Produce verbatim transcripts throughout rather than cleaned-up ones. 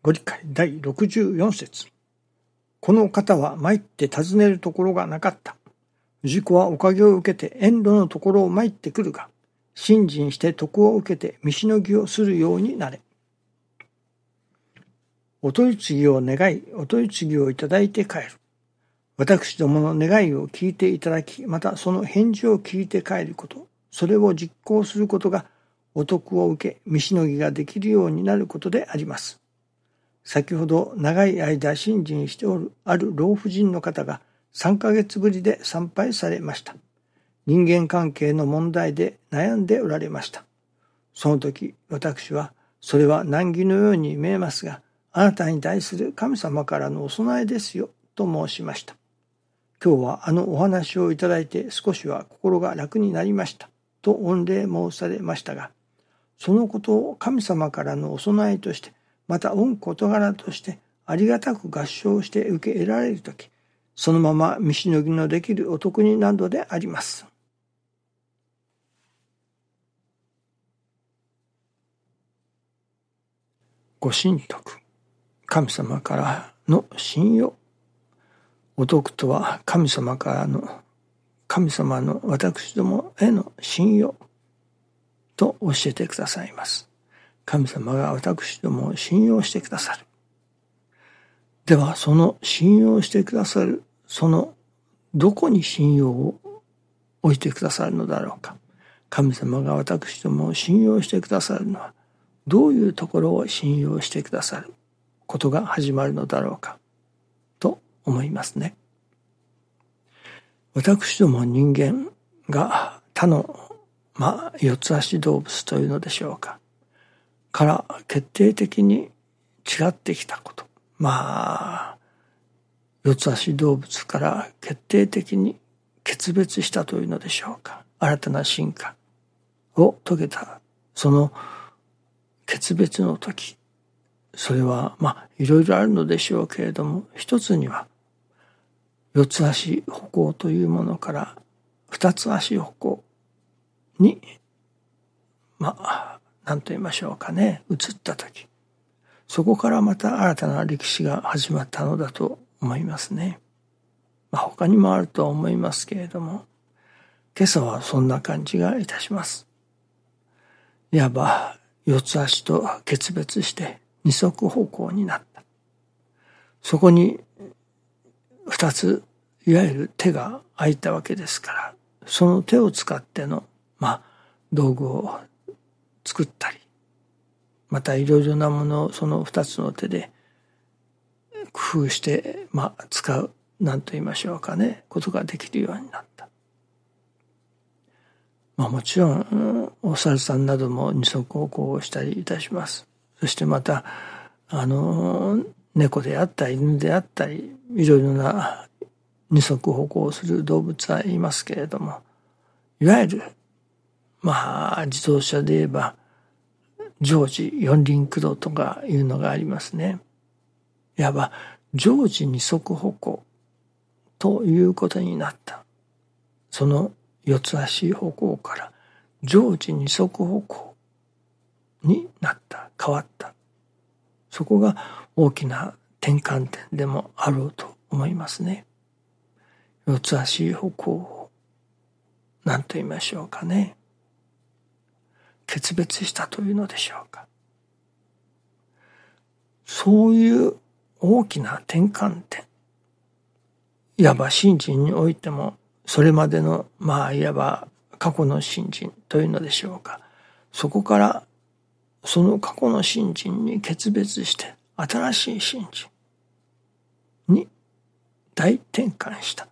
ご理解だいろくじゅうよん節。この方は参って尋ねるところがなかった。氏子はおかげを受けて遠路のところを参ってくるが、信心して徳を受けて見しのぎをするようになれ。お取り次ぎを願い、お取り次ぎをいただいて帰る。私どもの願いを聞いていただき、またその返事を聞いて帰ること、それを実行することが、お徳を受け、見しのぎができるようになることであります。先ほど長い間信心しておるある老婦人の方がさんかげつぶりで参拝されました。人間関係の問題で悩んでおられました。その時私は、それは難儀のように見えますが、あなたに対する神様からのお供えですよと申しました。今日はあのお話をいただいて少しは心が楽になりましたと御礼申されましたが、そのことを神様からのお供えとして、また御事柄としてありがたく合唱して受け得られるとき、そのまま見しのぎのできるお得になるのであります。ご神徳、神様からの信用。お徳とは神様からの、神様の私どもへの信用と教えてくださいます。神様が私どもを信用してくださる。ではその信用してくださる、そのどこに信用を置いてくださるのだろうか。神様が私どもを信用してくださるのは、どういうところを信用してくださることが始まるのだろうかと思いますね。私ども人間が他のまあ四つ足動物というのでしょうかから決定的に違ってきたこと、まあ四つ足動物から決定的に決別したというのでしょうか、新たな進化を遂げたその決別の時、それはまあいろいろあるのでしょうけれども、一つには四つ足歩行というものから二つ足歩行にまあ何と言いましょうかね、移った時、そこからまた新たな歴史が始まったのだと思いますね。まあ、他にもあるとは思いますけれども、今朝はそんな感じがいたします。いわば四つ足と決別して二足歩行になった。そこに二ついわゆる手が空いたわけですから、その手を使ってのまあ道具を作ったり、またいろいろなものをその二つの手で工夫してまあ使う、何と言いましょうかね、ことができるようになった。まあもちろんお猿さんなども二足歩行をしたりいたします。そしてまたあの猫であったり犬であったり、いろいろな二足歩行をする動物はいますけれども、いわゆるまあ自動車で言えば常時四輪駆動とかいうのがありますね。いわば常時二足歩行ということになった。その四つ足歩行から常時二足歩行になった、変わった。そこが大きな転換点でもあろうと思いますね。四つ足歩行を何と言いましょうかね、決別したというのでしょうか。そういう大きな転換点、いわば信心においても、それまでのまあいわば過去の信心というのでしょうか、そこからその過去の信心に決別して新しい信心に大転換した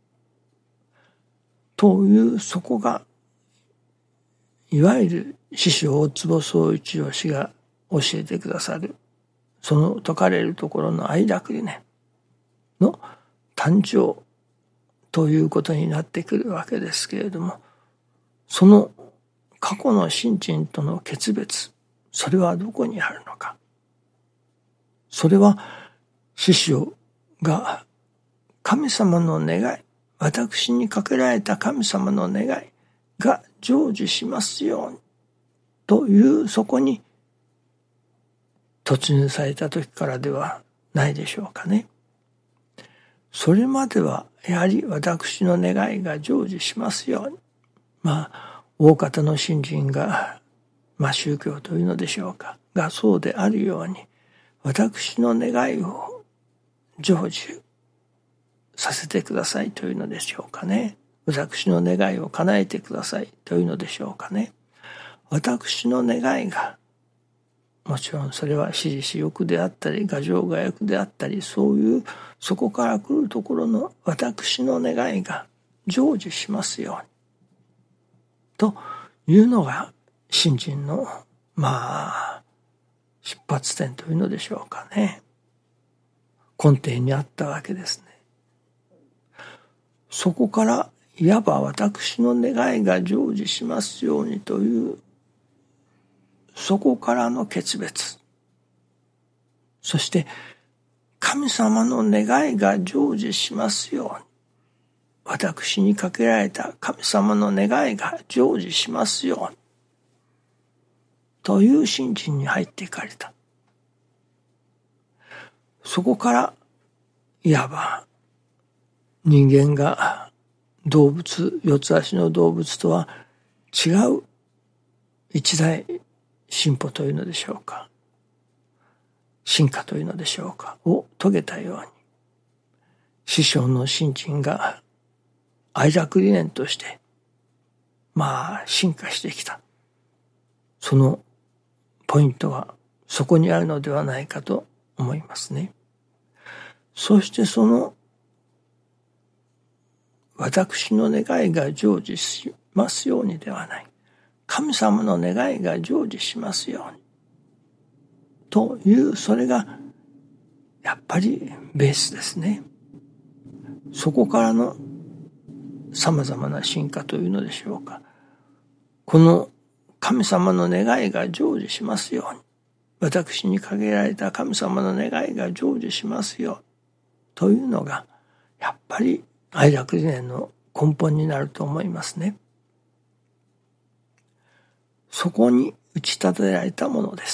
という、そこがいわゆる師匠大坪宗一郎氏が教えてくださる、その説かれるところの愛楽理念の誕生ということになってくるわけですけれども、その過去の信心との決別、それはどこにあるのか。それは師匠が神様の願い、私にかけられた神様の願いが成就しますようにという、そこに突入された時からではないでしょうかね。それまではやはり私の願いが成就しますように。まあ大方の信心が、まあ宗教というのでしょうかがそうであるように、私の願いを成就させてくださいというのでしょうかね。私の願いを叶えてくださいというのでしょうかね。私の願いが、もちろんそれは私利私欲であったり、牙城牙欲であったり、そういうそこから来るところの私の願いが成就しますように。というのが信心の、まあ、出発点というのでしょうかね。根底にあったわけですね。そこからいわば私の願いが成就しますようにというそこからの決別、そして神様の願いが成就しますように、私にかけられた神様の願いが成就しますようにという信心に入っていかれた。そこからいわば人間が動物、四つ足の動物とは違う一大進歩というのでしょうか、進化というのでしょうかを遂げたように、師匠の信心が愛楽理念としてまあ進化してきた。そのポイントはそこにあるのではないかと思いますね。そしてその私の願いが成就しますようにではない、神様の願いが成就しますようにという、それがやっぱりベースですね。そこからの様々な進化というのでしょうか。この神様の願いが成就しますように、私にかけられた神様の願いが成就しますよというのがやっぱり愛楽理念の根本になると思いますね。そこに打ち立てられたものです。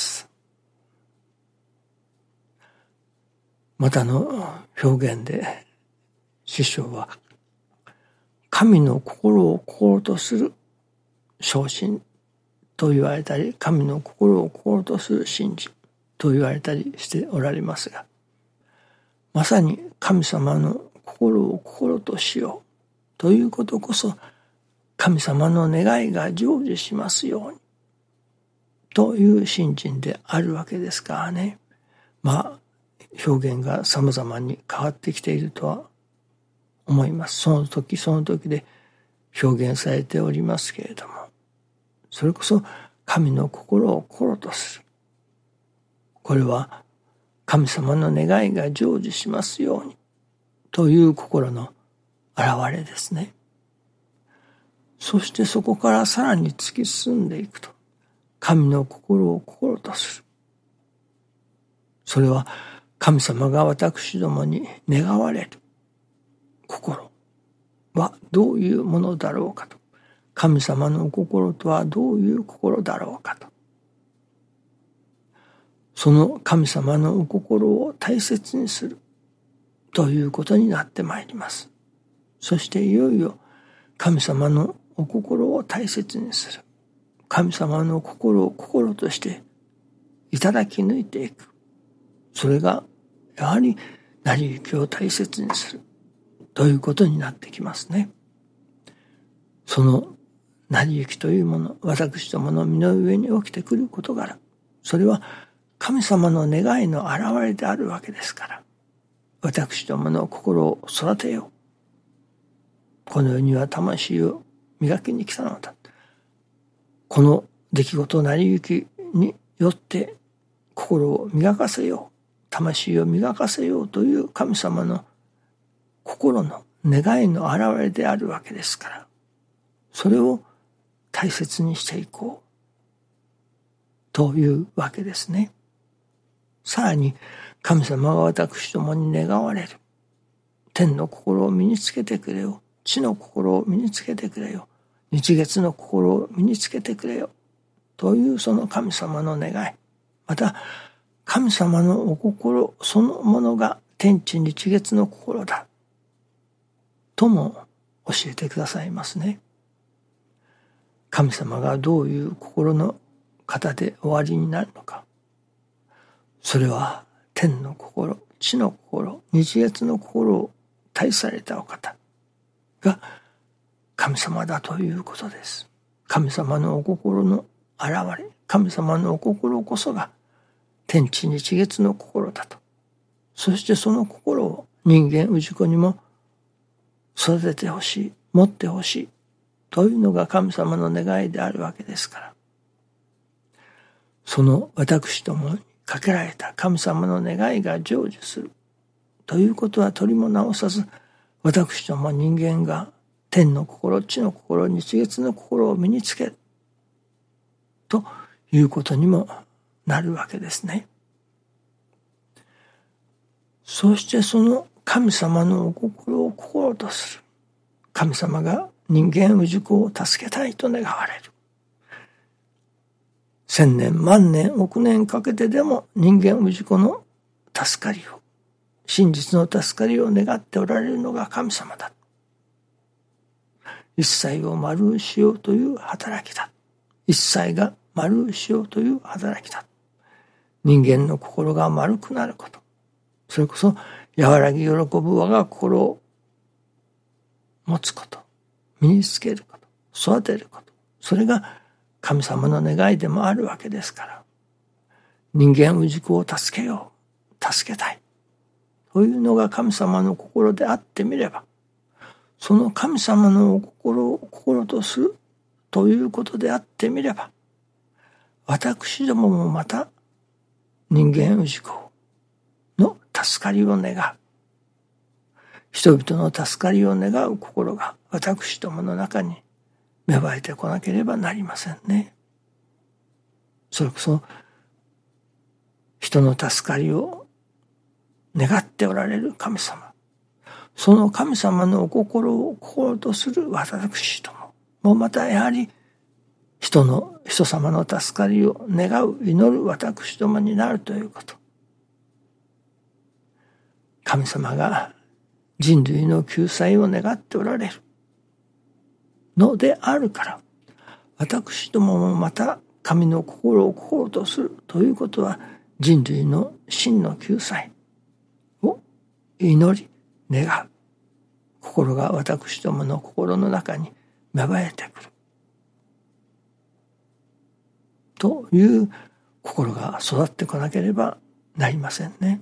またの表現で師匠は神の心を心とする昇進と言われたり、神の心を心とする信心と言われたりしておられますが、まさに神様の心を心としようということこそ神様の願いが成就しますようにという信心であるわけですからね。まあ表現が様々に変わってきているとは思います。その時その時で表現されておりますけれども、それこそ神の心を心とする、これは神様の願いが成就しますようにという心の現れですね。そしてそこからさらに突き進んでいくと、神の心を心とする、それは神様が私どもに願われる心はどういうものだろうかと、神様の心とはどういう心だろうかと、その神様のお心を大切にするということになってまいります。そしていよいよ神様のお心を大切にする、神様の心を心としていただき抜いていく、それがやはり成り行きを大切にするということになってきますね。その成り行きというもの、私どもの身の上に起きてくる事柄、それは神様の願いの表れであるわけですから、私どもの心を育てよう。この世には魂を磨きに来たのだ。この出来事成り行きによって心を磨かせよう、魂を磨かせようという神様の心の願いの表れであるわけですから、それを大切にしていこうというわけですね。さらに神様が私どもに願われる天の心を身につけてくれよ、地の心を身につけてくれよ、日月の心を身につけてくれよというその神様の願い、また神様のお心そのものが天地日月の心だとも教えてくださいますね。神様がどういう心の方でおありになるのか、それは天の心、地の心、日月の心を大されたお方が神様だということです。神様のお心の現れ、神様のお心こそが天地日月の心だと。そしてその心を人間氏子にも育ててほしい、持ってほしいというのが神様の願いであるわけですから、その私どもにかけられた神様の願いが成就するということは取りも直さず、私ども人間が天の心、地の心、日月の心を身につけるということにもなるわけですね。そしてその神様のお心を心とする神様が人間氏子を助けたいと願われる。千年万年億年かけてでも人間氏子の助かりを、真実の助かりを願っておられるのが神様だ。一切を丸うしようという働きだ。一切が丸うしようという働きだ。人間の心が丸くなること、それこそ和らぎ喜ぶ我が心を持つこと、身につけること、育てること、それが神様の願いでもあるわけですから、人間氏子を助けよう、助けたいというのが神様の心であってみれば、その神様のお心を心とするということであってみれば、私どももまた人間氏子の助かりを願う、人々の助かりを願う心が私どもの中に芽生えてこなければなりませんね。それこそ人の助かりを願っておられる神様、その神様のお心を心とする私どももまたやはり人の人様の助かりを願う祈る私どもになるということ。神様が人類の救済を願っておられるのであるから、私どももまた神の心を心とするということは、人類の真の救済を祈り願う心が私どもの心の中に芽生えてくるという心が育ってこなければなりませんね。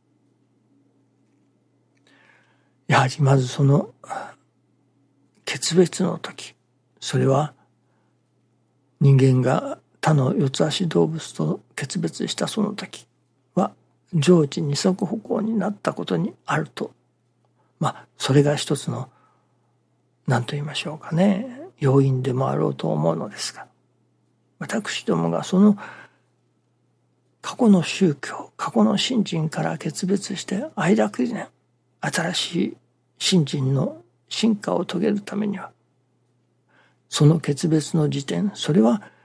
やはりまずその決別の時、それは人間が他の四つ足動物と決別したその時は常時二足歩行になったことにあると、まあそれが一つの何と言いましょうかね、要因でもあろうと思うのですが、私どもがその過去の宗教、過去の信心から決別して愛楽理念、新しい信心の進化を遂げるためには、その決別の時点、それ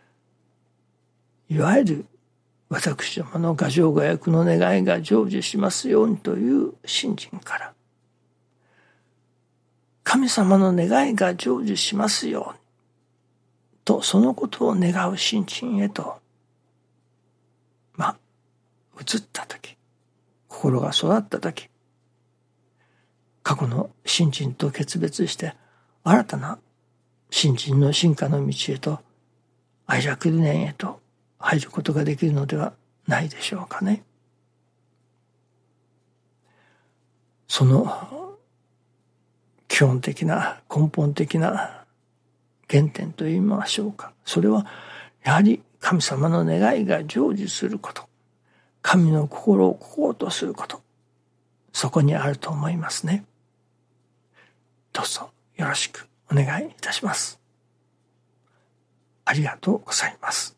はいわゆる私どもの牙城牙役の願いが成就しますようにという信心から、神様の願いが成就しますようにと、そのことを願う信心へと、まあ移ったとき、心が育ったとき、過去の信心と決別して新たな信心の進化の道へと、愛楽理念へと入ることができるのではないでしょうかね。その基本的な根本的な原点と言いましょうか、それはやはり神様の願いが成就すること、神の心を心とすること、そこにあると思いますね。どうぞよろしくお願いいたします。ありがとうございます。